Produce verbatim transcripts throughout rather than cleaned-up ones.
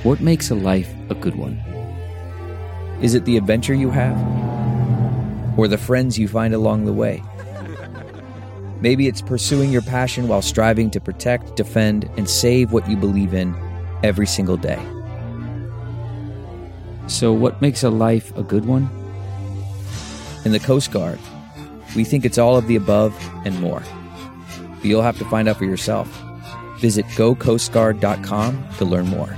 What makes a life a good one? Is it the adventure you have? Or the friends you find along the way? Maybe it's pursuing your passion while striving to protect, defend, and save what you believe in every single day. So what makes a life a good one? In the Coast Guard, we think it's all of the above and more. But you'll have to find out for yourself. Visit go coast guard dot com to learn more.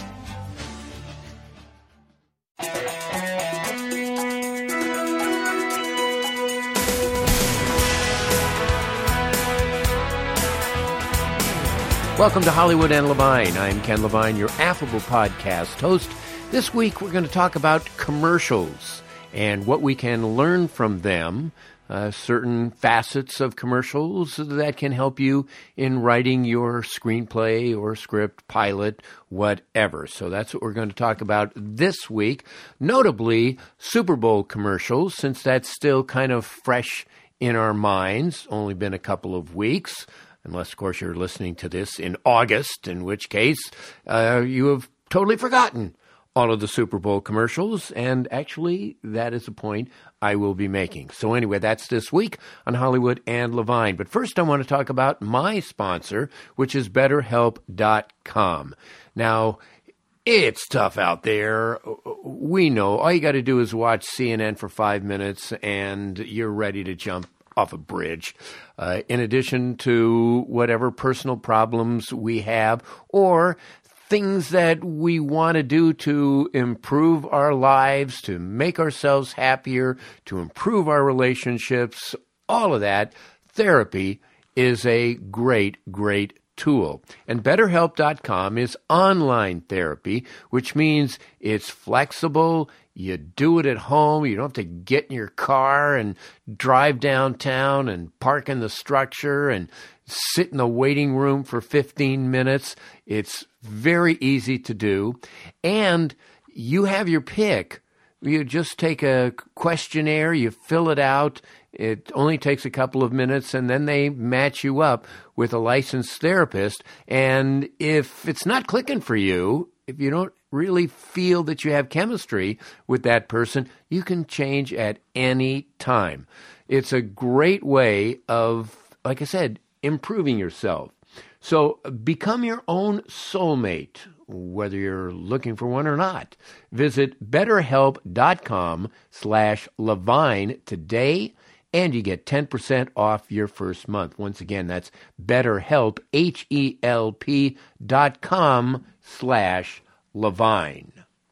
Welcome to Hollywood and Levine. I'm Ken Levine, your affable podcast host. This week we're going to talk about commercials and what we can learn from them, uh, certain facets of commercials that can help you in writing your screenplay or script, pilot, whatever. So that's what we're going to talk about this week, notably Super Bowl commercials, since that's still kind of fresh in our minds, only been a couple of weeks. Unless, of course, you're listening to this in August, in which case uh, you have totally forgotten all of the Super Bowl commercials. And actually, that is a point I will be making. So anyway, that's this week on Hollywood and Levine. But first, I want to talk about my sponsor, which is better help dot com. Now, it's tough out there. We know. All you got to do is watch C N N for five minutes, and you're ready to jump off a bridge, uh, in addition to whatever personal problems we have or things that we want to do to improve our lives, to make ourselves happier, to improve our relationships, all of that. Therapy is a great, great tool. And better help dot com is online therapy, which means it's flexible. You do it at home. You don't have to get in your car and drive downtown and park in the structure and sit in the waiting room for fifteen minutes. It's very easy to do. And you have your pick. You just take a questionnaire, you fill it out. It only takes a couple of minutes, and then they match you up with a licensed therapist. And if it's not clicking for you, if you don't really feel that you have chemistry with that person, you can change at any time. It's a great way of, like I said, improving yourself. So become your own soulmate, whether you're looking for one or not. Visit better help dot com slash Levine today, and you get ten percent off your first month. Once again, that's BetterHelp, H E L P dot com slash Levine.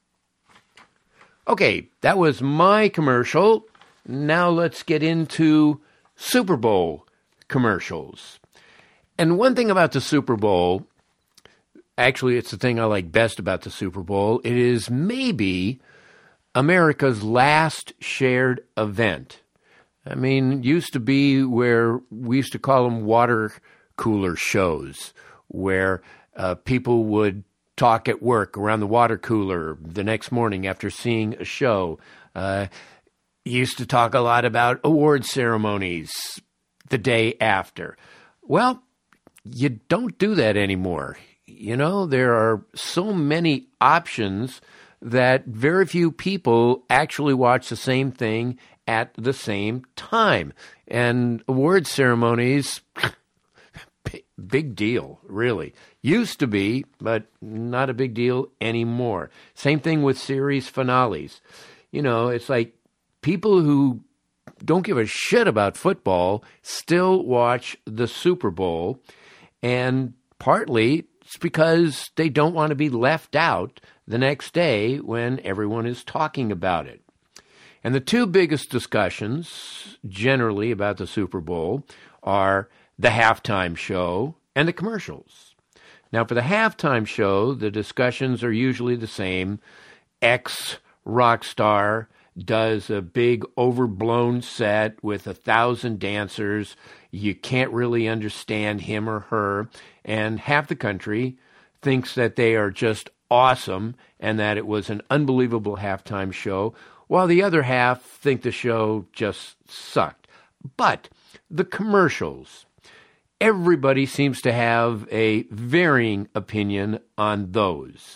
Okay, that was my commercial. Now let's get into Super Bowl commercials. And one thing about the Super Bowl, actually it's the thing I like best about the Super Bowl, it is maybe America's last shared event. I mean, it used to be where we used to call them water cooler shows, where uh, people would talk at work around the water cooler the next morning after seeing a show. Uh, used to talk a lot about award ceremonies the day after. Well, you don't do that anymore. You know, there are so many options that very few people actually watch the same thing at the same time. And award ceremonies, big deal, really. Used to be, but not a big deal anymore. Same thing with series finales. You know, it's like people who don't give a shit about football still watch the Super Bowl, and partly it's because they don't want to be left out the next day when everyone is talking about it. And the two biggest discussions generally about the Super Bowl are the halftime show and the commercials. Now, for the halftime show, the discussions are usually the same. X rock star does a big overblown set with a thousand dancers. You can't really understand him or her. And half the country thinks that they are just awesome and that it was an unbelievable halftime show, while the other half think the show just sucked. But the commercials, everybody seems to have a varying opinion on those.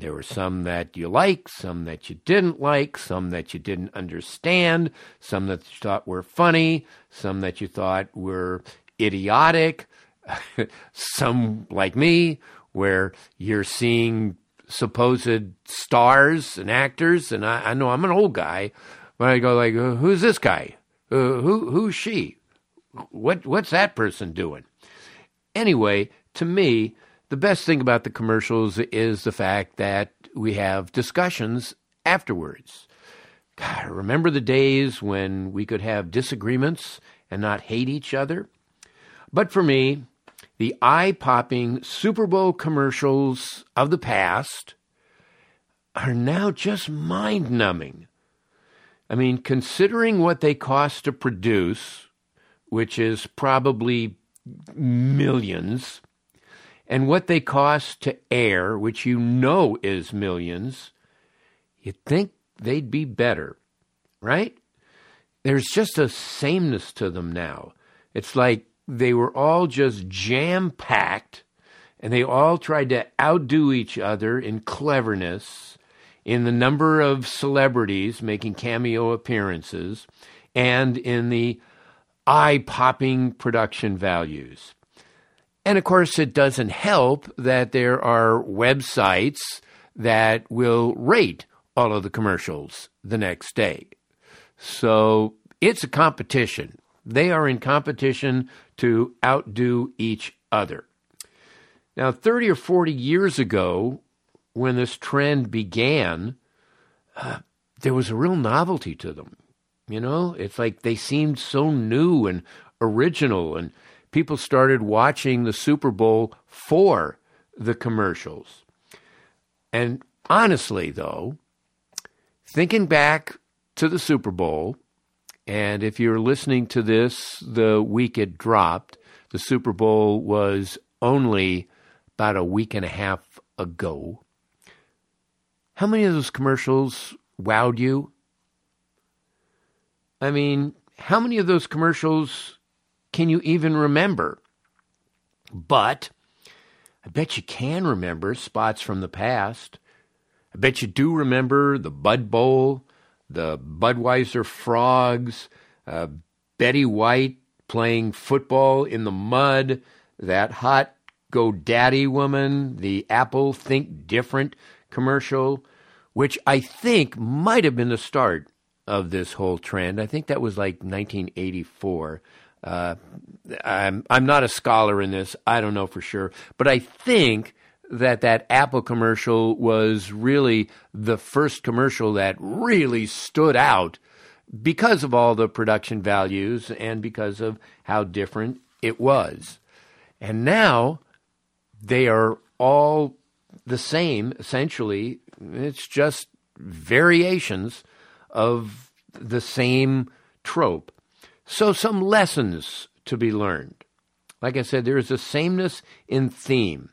There were some that you liked, some that you didn't like, some that you didn't understand, some that you thought were funny, some that you thought were idiotic, some like me, where you're seeing supposed stars and actors, and I, I know I'm an old guy, but I go like, uh, who's this guy? Uh, who who's she? What what's that person doing? Anyway, to me, the best thing about the commercials is the fact that we have discussions afterwards. God, remember the days when we could have disagreements and not hate each other? But for me, the eye-popping Super Bowl commercials of the past are now just mind-numbing. I mean, considering what they cost to produce, which is probably millions, and what they cost to air, which you know is millions, you'd think they'd be better, right? There's just a sameness to them now. It's like they were all just jam-packed, and they all tried to outdo each other in cleverness, in the number of celebrities making cameo appearances, and in the eye-popping production values. And, of course, it doesn't help that there are websites that will rate all of the commercials the next day. So it's a competition. They are in competition to outdo each other. Now, thirty or forty years ago, when this trend began, uh, there was a real novelty to them. You know, it's like they seemed so new and original, and people started watching the Super Bowl for the commercials. And honestly, though, thinking back to the Super Bowl, and if you're listening to this the week it dropped, the Super Bowl was only about a week and a half ago. How many of those commercials wowed you? I mean, how many of those commercials can you even remember? But I bet you can remember spots from the past. I bet you do remember the Bud Bowl, the Budweiser Frogs, uh, Betty White playing football in the mud, that hot GoDaddy woman, the Apple Think Different commercial, which I think might have been the start of this whole trend. I think that was like nineteen eighty-four. Uh, I'm I'm not a scholar in this. I don't know for sure. But I think that that Apple commercial was really the first commercial that really stood out because of all the production values and because of how different it was. And now they are all the same, essentially. It's just variations of the same trope. So some lessons to be learned. Like I said, there is a sameness in theme.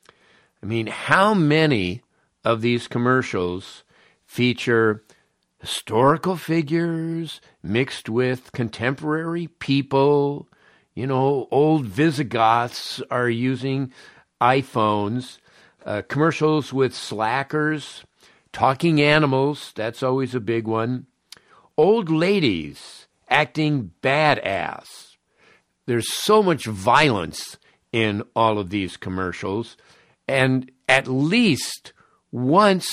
I mean, how many of these commercials feature historical figures mixed with contemporary people? You know, old Visigoths are using iPhones. Uh, commercials with slackers, talking animals, that's always a big one. Old ladies acting badass. There's so much violence in all of these commercials, and at least once,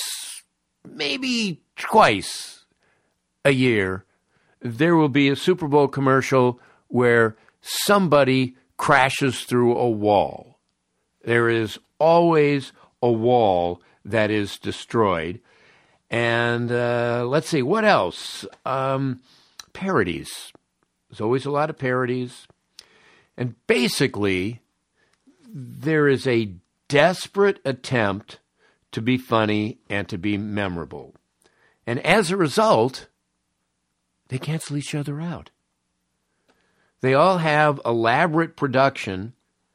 maybe twice a year, there will be a Super Bowl commercial where somebody crashes through a wall. There is always a wall that is destroyed. And uh, let's see, what else? Um, parodies. There's always a lot of parodies. And basically, there is a desperate attempt to be funny and to be memorable. And as a result, they cancel each other out. They all have elaborate production,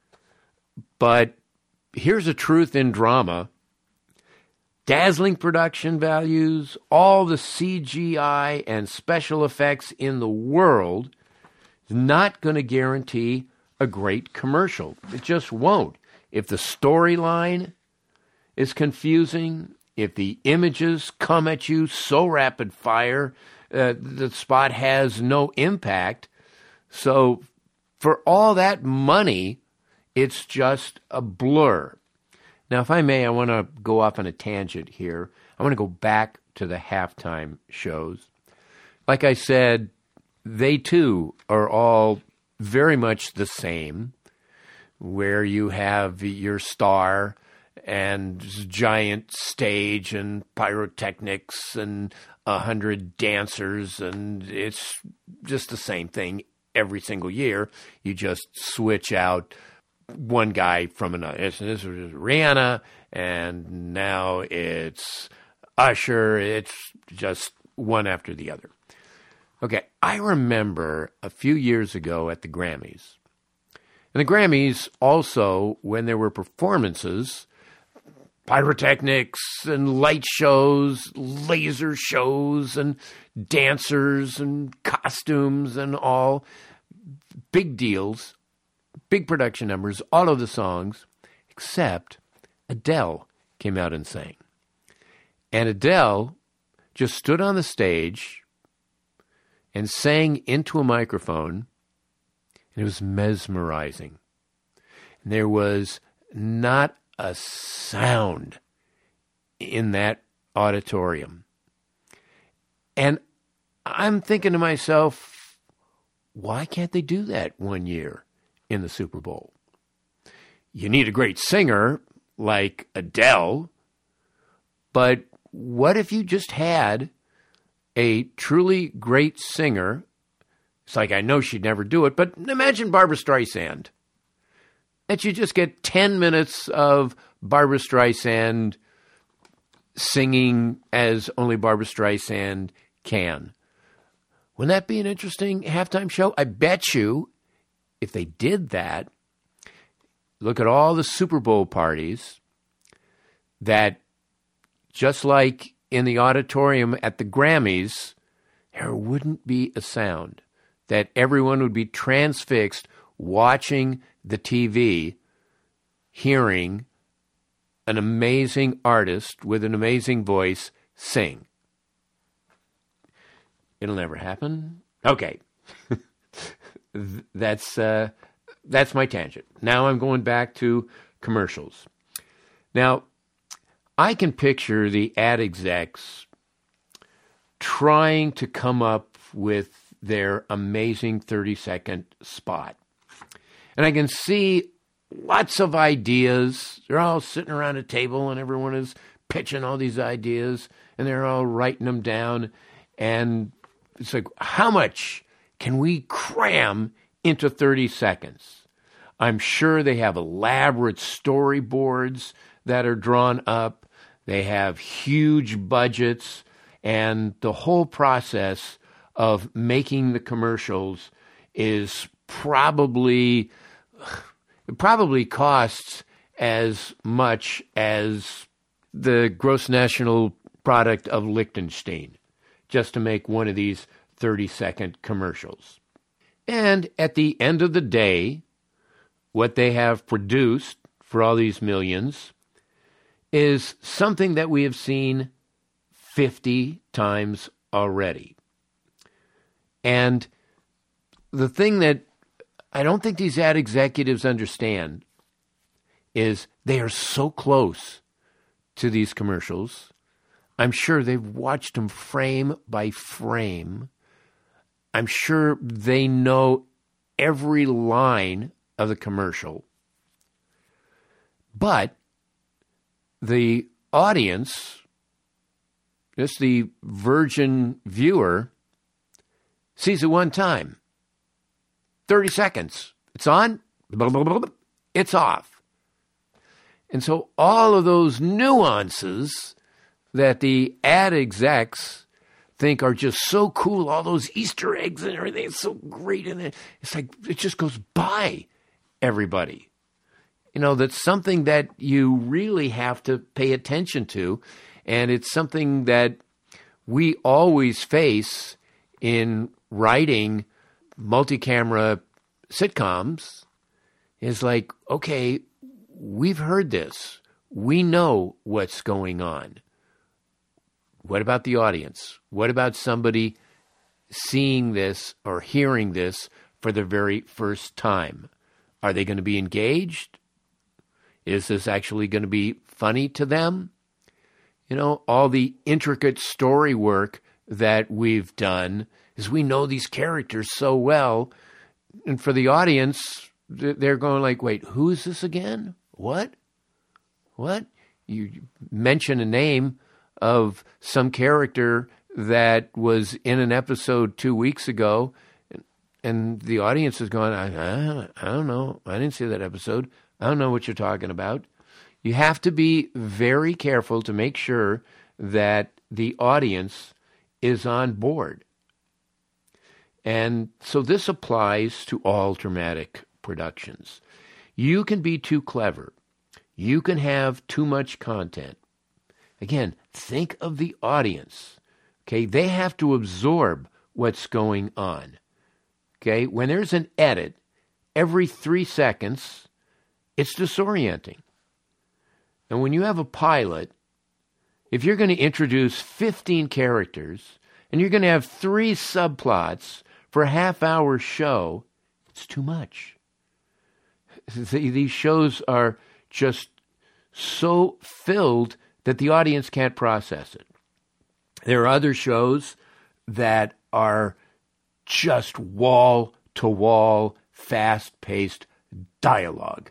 but here's a truth in drama. Dazzling production values, all the C G I and special effects in the world is not going to guarantee a great commercial. It just won't. If the storyline is confusing, if the images come at you so rapid fire, uh, the spot has no impact. So for all that money, it's just a blur. Now, if I may, I want to go off on a tangent here. I want to go back to the halftime shows. Like I said, they too are all very much the same, where you have your star and giant stage and pyrotechnics and a hundred dancers, and it's just the same thing every single year. You just switch out one guy from another. This, this was Rihanna, and now it's Usher. It's just one after the other. Okay, I remember a few years ago at the Grammys. And the Grammys also, when there were performances, pyrotechnics and light shows, laser shows and dancers and costumes and all, big deals, big production numbers, all of the songs, except Adele came out and sang. And Adele just stood on the stage and sang into a microphone, and it was mesmerizing. And there was not a sound in that auditorium. And I'm thinking to myself, why can't they do that one year in the Super Bowl? You need a great singer like Adele, but what if you just had a truly great singer? It's like, I know she'd never do it, but imagine Barbra Streisand. And you just get ten minutes of Barbra Streisand singing as only Barbra Streisand can. Wouldn't that be an interesting halftime show? I bet you if they did that, look at all the Super Bowl parties that, just like in the auditorium at the Grammys, there wouldn't be a sound, that everyone would be transfixed watching the T V, hearing an amazing artist with an amazing voice sing. It'll never happen. Okay. that's uh, that's my tangent. Now I'm going back to commercials. Now, I can picture the ad execs trying to come up with their amazing thirty-second spot. And I can see lots of ideas. They're all sitting around a table, and everyone is pitching all these ideas, and they're all writing them down. And it's like, how much can we cram into thirty seconds? I'm sure they have elaborate storyboards that are drawn up. They have huge budgets, and the whole process of making the commercials is probably, it probably costs as much as the gross national product of Liechtenstein just to make one of these thirty-second commercials. And at the end of the day, what they have produced for all these millions is something that we have seen fifty times already. And the thing that I don't think these ad executives understand is they are so close to these commercials. I'm sure they've watched them frame by frame. I'm sure they know every line of the commercial. But the audience, just the virgin viewer, sees it one time. thirty seconds. It's on. It's off. And so all of those nuances that the ad execs think are just so cool, all those Easter eggs and everything, it's so great. And it's like, it just goes by everybody. You know, that's something that you really have to pay attention to. And it's something that we always face in writing multi-camera sitcoms. Is like, okay, we've heard this. We know what's going on. what about the audience? What about somebody seeing this or hearing this for the very first time? Are they going to be engaged? Is this actually going to be funny to them? You know, all the intricate story work that we've done is we know these characters so well. And for the audience, they're going like, wait, who is this again? What? What? You mention a name of some character that was in an episode two weeks ago, and the audience is going, I, I, I don't know. I didn't see that episode. I don't know what you're talking about. You have to be very careful to make sure that the audience is on board. And so this applies to all dramatic productions. You can be too clever. You can have too much content. Again, think of the audience. Okay, they have to absorb what's going on. Okay, when there's an edit, every three seconds, it's disorienting. And when you have a pilot, if you're going to introduce fifteen characters and you're going to have three subplots for a half-hour show, it's too much. These shows are just so filled that the audience can't process it. There are other shows that are just wall-to-wall, fast-paced dialogue.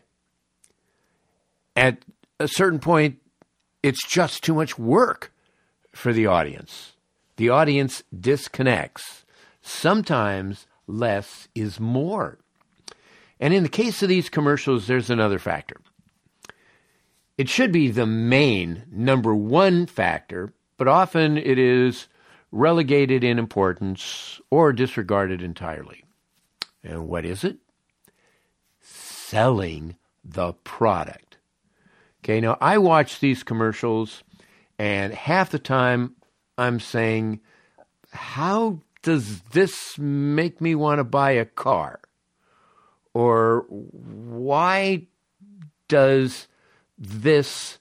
At a certain point, it's just too much work for the audience. The audience disconnects. Sometimes less is more. And in the case of these commercials, there's another factor. It should be the main number one factor, but often it is relegated in importance or disregarded entirely. And what is it? Selling the product. Okay, now I watch these commercials, and half the time I'm saying, how does this make me want to buy a car? Or why does this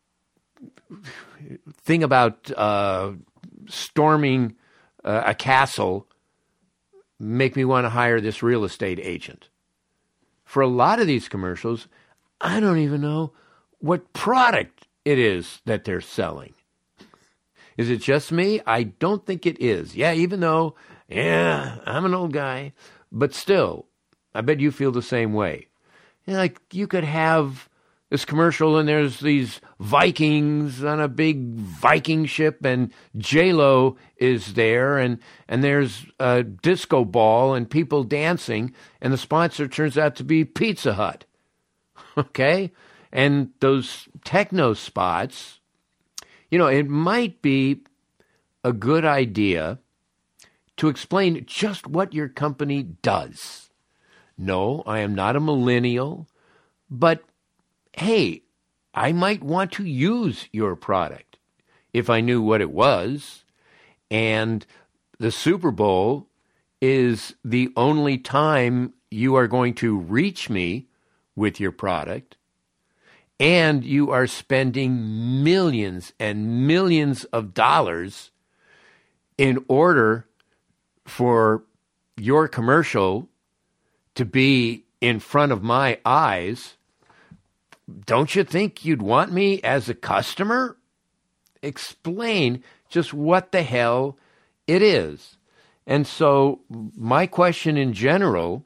thing about uh, storming uh, a castle make me want to hire this real estate agent? For a lot of these commercials, I don't even know what product it is that they're selling. Is it just me? I don't think it is. Yeah, even though, yeah, I'm an old guy, but still, I bet you feel the same way. You know, like you could have this commercial and there's these Vikings on a big Viking ship and J-Lo is there and, and there's a disco ball and people dancing and the sponsor turns out to be Pizza Hut. Okay? And those techno spots, you know, it might be a good idea to explain just what your company does. No, I am not a millennial, but hey, I might want to use your product if I knew what it was. And the Super Bowl is the only time you are going to reach me with your product. And you are spending millions and millions of dollars in order for your commercial to be in front of my eyes. Don't you think you'd want me as a customer? Explain just what the hell it is. And so my question in general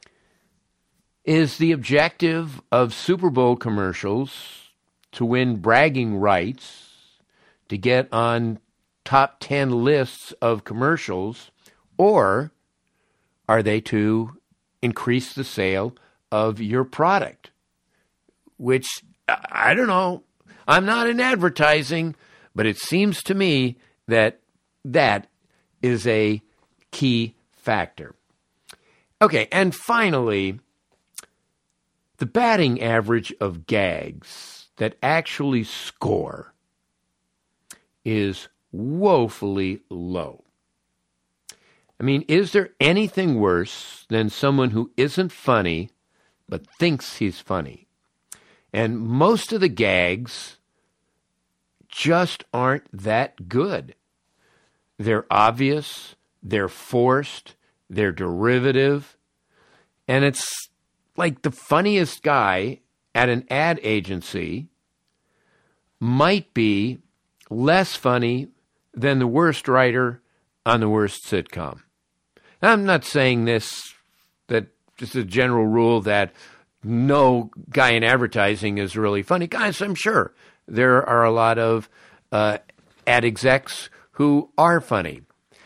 is the objective of Super Bowl commercials to win bragging rights, to get on top ten lists of commercials, or are they to increase the sale of your product? Which, I don't know, I'm not in advertising, but it seems to me that that is a key factor. Okay, and finally, the batting average of gags that actually score is woefully low. I mean, is there anything worse than someone who isn't funny but thinks he's funny? And most of the gags just aren't that good. They're obvious, they're forced, they're derivative, and it's like the funniest guy at an ad agency might be less funny than the worst writer on the worst sitcom. I'm not saying this, that just a general rule that no guy in advertising is really funny. Guys, I'm sure there are a lot of uh, ad execs who are funny.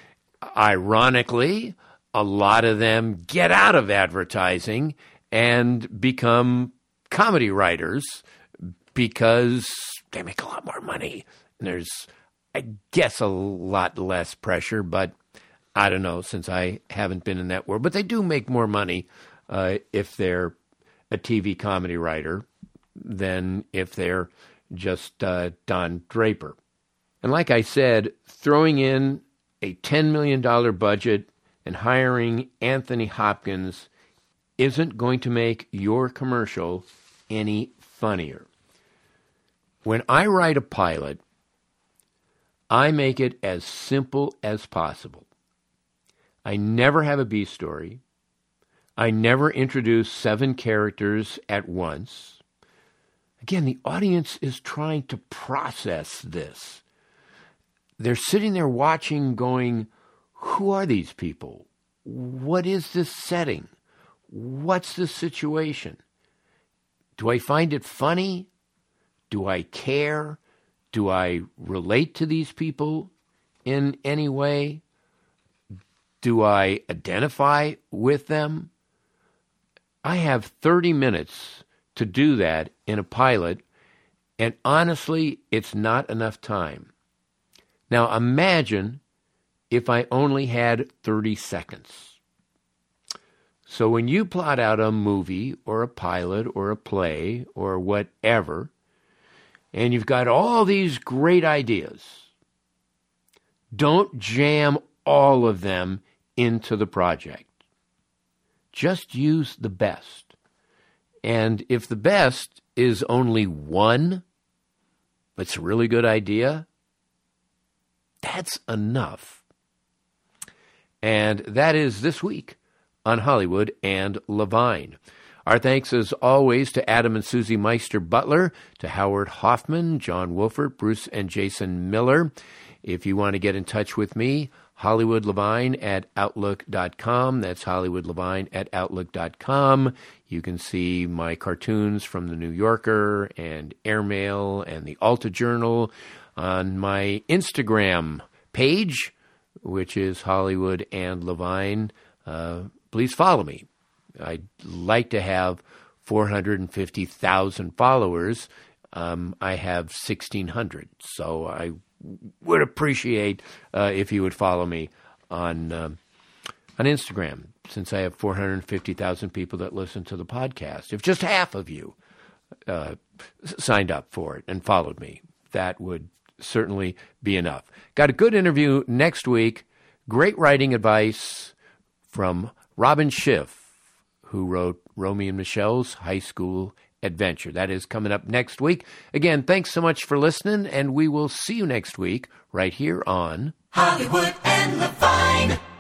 Ironically, a lot of them get out of advertising and become comedy writers because they make a lot more money. And there's, I guess, a lot less pressure, but I don't know, since I haven't been in that world. But they do make more money uh, if they're a T V comedy writer than if they're just uh, Don Draper. And like I said, throwing in a ten million dollars budget and hiring Anthony Hopkins isn't going to make your commercial any funnier. When I write a pilot, I make it as simple as possible. I never have a B story. I never introduce seven characters at once. Again, the audience is trying to process this. They're sitting there watching going, who are these people? What is this setting? What's the situation? Do I find it funny? Do I care? Do I relate to these people in any way? Do I identify with them? I have thirty minutes to do that in a pilot, and honestly, it's not enough time. Now imagine if I only had thirty seconds. So when you plot out a movie or a pilot or a play or whatever, and you've got all these great ideas, don't jam all of them into the project. Just use the best. And if the best is only one, it's a really good idea, that's enough. And that is this week on Hollywood and Levine. Our thanks, as always, to Adam and Susie Meister Butler, to Howard Hoffman, John Wolfert, Bruce and Jason Miller. If you want to get in touch with me, Hollywood Levine at outlook dot com. That's Hollywood Levine at outlook dot com. You can see my cartoons from the New Yorker and Airmail and the Alta Journal on my Instagram page, which is Hollywood and Levine. Uh, please follow me. I'd like to have four hundred fifty thousand followers. Um, I have sixteen hundred, so I would appreciate uh, if you would follow me on um, on Instagram, since I have four hundred fifty thousand people that listen to the podcast. If just half of you uh, signed up for it and followed me, that would certainly be enough. Got a good interview next week. Great writing advice from Robin Schiff, who wrote Romy and Michelle's High School Adventure. That is coming up next week. Again, thanks so much for listening, and we will see you next week right here on Hollywood and Levine.